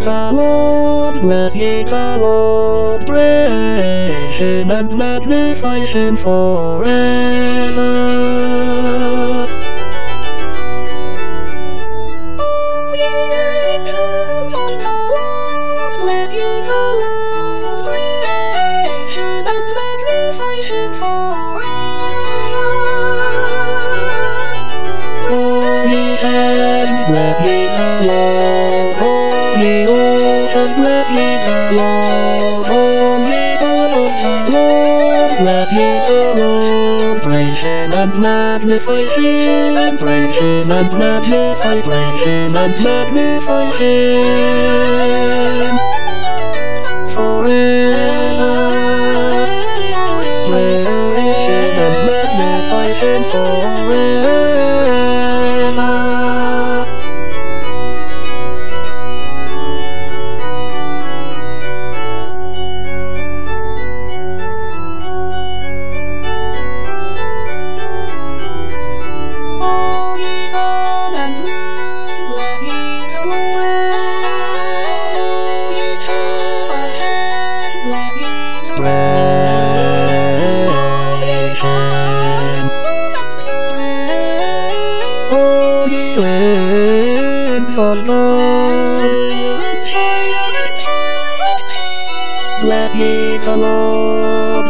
the Lord, bless ye the Lord, praise him and magnify him forever. O ye angels of the Lord, bless ye the Lord, praise him and magnify him forever. O ye hands, bless ye the Lord, O ye altars, bless ye the Lord, O ye doors of the Lord, bless ye the Lord, praise him and magnify him, and praise him and magnify, praise him and magnify him forever. Praise him and magnify him forever. O ye sun and moon, bless ye the Lord. O ye stars of heaven, bless ye the Praise him. O ye winds of God, bless ye the Lord.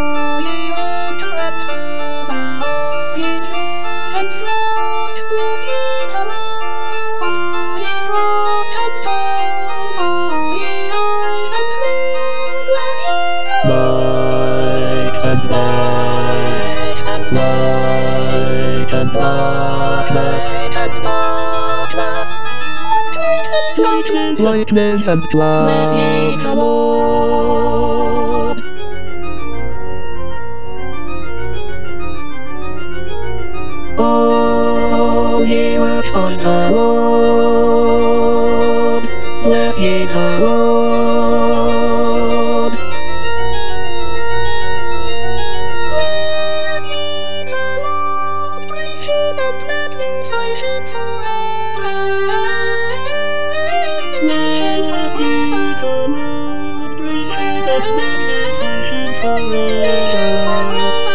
Light and dark, light and darkness, lightness and Bless ye clouds. the Lord. All ye works of the Lord, bless ye the Lord. Bless ye the Lord, praise him and magnify him forever. Bless ye the Lord, praise him and magnify him forever.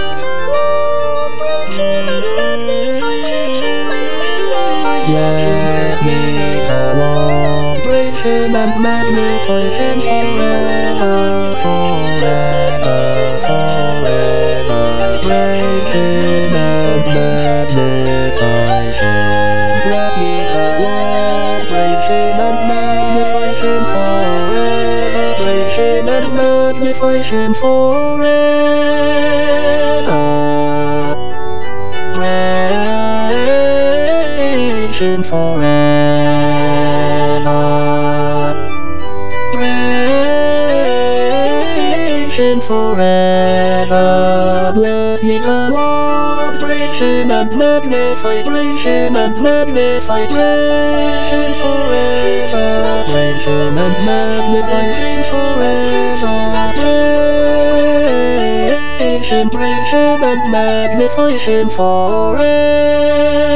Bless ye the Lord, praise him and magnify him forever, forever, forever. Praise him and magnify him. Bless ye the Lord, praise him and magnify him forever. Praise him and magnify him forever. Praise him forever. Praise him forever. Bless ye the Lord, praise him and magnify, praise him and magnify, praise him forever. Praise him and magnify him forever. Praise him and magnify him forever.